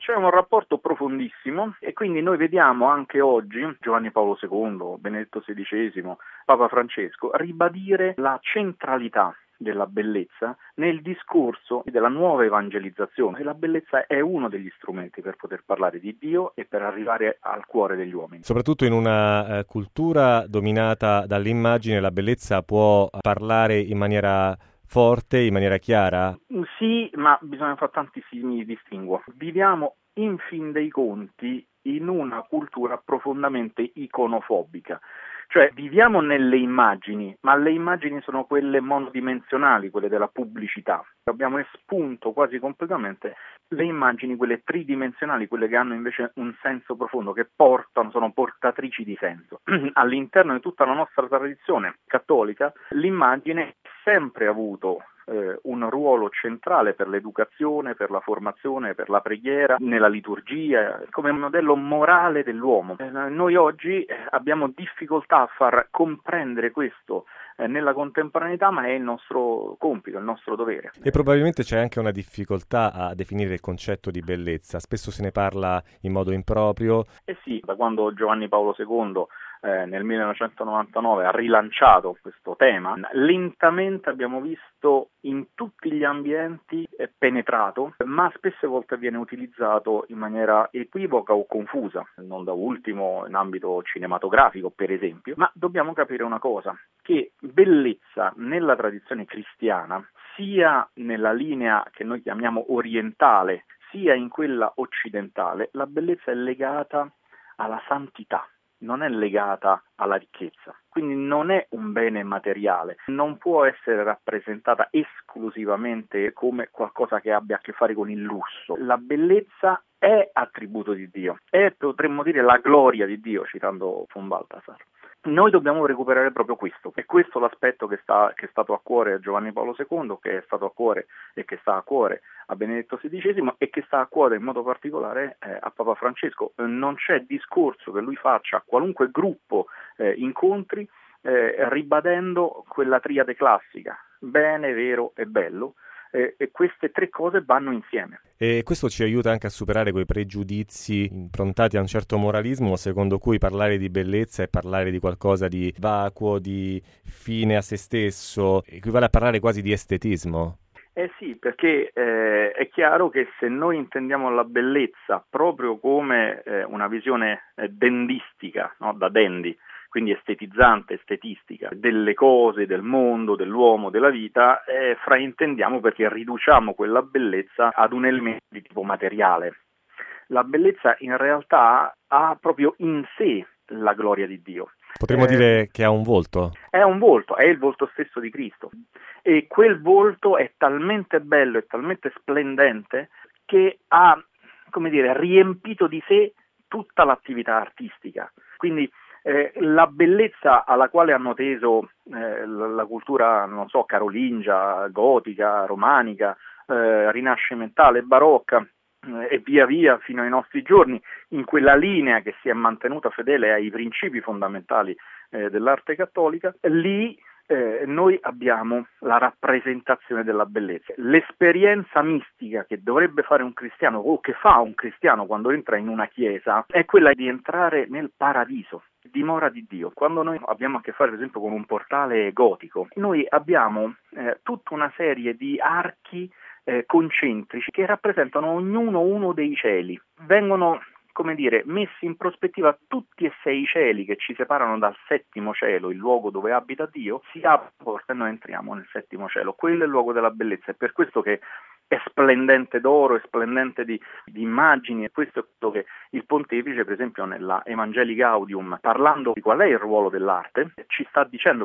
C'è un rapporto profondissimo e quindi noi vediamo anche oggi Giovanni Paolo II, Benedetto XVI, Papa Francesco ribadire la centralità della bellezza nel discorso della nuova evangelizzazione. La bellezza è uno degli strumenti per poter parlare di Dio e per arrivare al cuore degli uomini. Soprattutto in una cultura dominata dall'immagine, la bellezza può parlare in maniera forte, in maniera chiara? Sì, ma bisogna fare tantissimi distinguo. Viviamo in fin dei conti in una cultura profondamente iconofobica. Cioè viviamo nelle immagini, ma le immagini sono quelle monodimensionali, quelle della pubblicità. Abbiamo espunto quasi completamente le immagini, quelle tridimensionali, quelle che hanno invece un senso profondo, che sono portatrici di senso. All'interno di tutta la nostra tradizione cattolica, l'immagine ha sempre avuto un ruolo centrale per l'educazione, per la formazione, per la preghiera, nella liturgia, come un modello morale dell'uomo. Noi oggi abbiamo difficoltà a far comprendere questo nella contemporaneità, ma è il nostro compito, il nostro dovere. E probabilmente c'è anche una difficoltà a definire il concetto di bellezza. Spesso se ne parla in modo improprio. Eh sì, da quando Giovanni Paolo II nel 1999 ha rilanciato questo tema, lentamente abbiamo visto in tutti gli ambienti penetrato, ma spesse volte viene utilizzato in maniera equivoca o confusa, non da ultimo in ambito cinematografico per esempio, ma dobbiamo capire una cosa, che bellezza nella tradizione cristiana, sia nella linea che noi chiamiamo orientale, sia in quella occidentale, la bellezza è legata alla santità. Non è legata alla ricchezza, quindi non è un bene materiale, non può essere rappresentata esclusivamente come qualcosa che abbia a che fare con il lusso. La bellezza è attributo di Dio, è, potremmo dire, la gloria di Dio, citando von Balthasar. Noi dobbiamo recuperare proprio questo, e questo è l'aspetto che è stato a cuore a Giovanni Paolo II, che è stato a cuore e che sta a cuore a Benedetto XVI e che sta a cuore in modo particolare a Papa Francesco. Non c'è discorso che lui faccia a qualunque gruppo incontri ribadendo quella triade classica, bene, vero e bello, e queste tre cose vanno insieme. E questo ci aiuta anche a superare quei pregiudizi improntati a un certo moralismo, secondo cui parlare di bellezza è parlare di qualcosa di vacuo, di fine a se stesso, equivale a parlare quasi di estetismo. Eh sì, perché è chiaro che se noi intendiamo la bellezza proprio come una visione dendistica, no? Da dandy, quindi estetizzante, estetistica, delle cose, del mondo, dell'uomo, della vita, fraintendiamo perché riduciamo quella bellezza ad un elemento di tipo materiale. La bellezza in realtà ha proprio in sé la gloria di Dio. Potremmo dire che ha un volto? È un volto, è il volto stesso di Cristo. E quel volto è talmente bello e talmente splendente che ha, come dire, riempito di sé tutta l'attività artistica. Quindi la bellezza alla quale hanno teso la cultura, non so, carolingia, gotica, romanica, rinascimentale, barocca, e via via fino ai nostri giorni, in quella linea che si è mantenuta fedele ai principi fondamentali dell'arte cattolica, lì noi abbiamo la rappresentazione della bellezza. L'esperienza mistica che dovrebbe fare un cristiano o che fa un cristiano quando entra in una chiesa è quella di entrare nel paradiso, dimora di Dio. Quando noi abbiamo a che fare per esempio con un portale gotico, noi abbiamo tutta una serie di archi concentrici che rappresentano ognuno uno dei cieli. Vengono, come dire, messi in prospettiva tutti e 6 i cieli che ci separano dal settimo cielo, il luogo dove abita Dio, si apre la porta e noi entriamo nel settimo cielo. Quello è il luogo della bellezza, è per questo che è splendente d'oro, è splendente di immagini, e questo è quello che il pontefice, per esempio nella Evangelii Gaudium, parlando di qual è il ruolo dell'arte, ci sta dicendo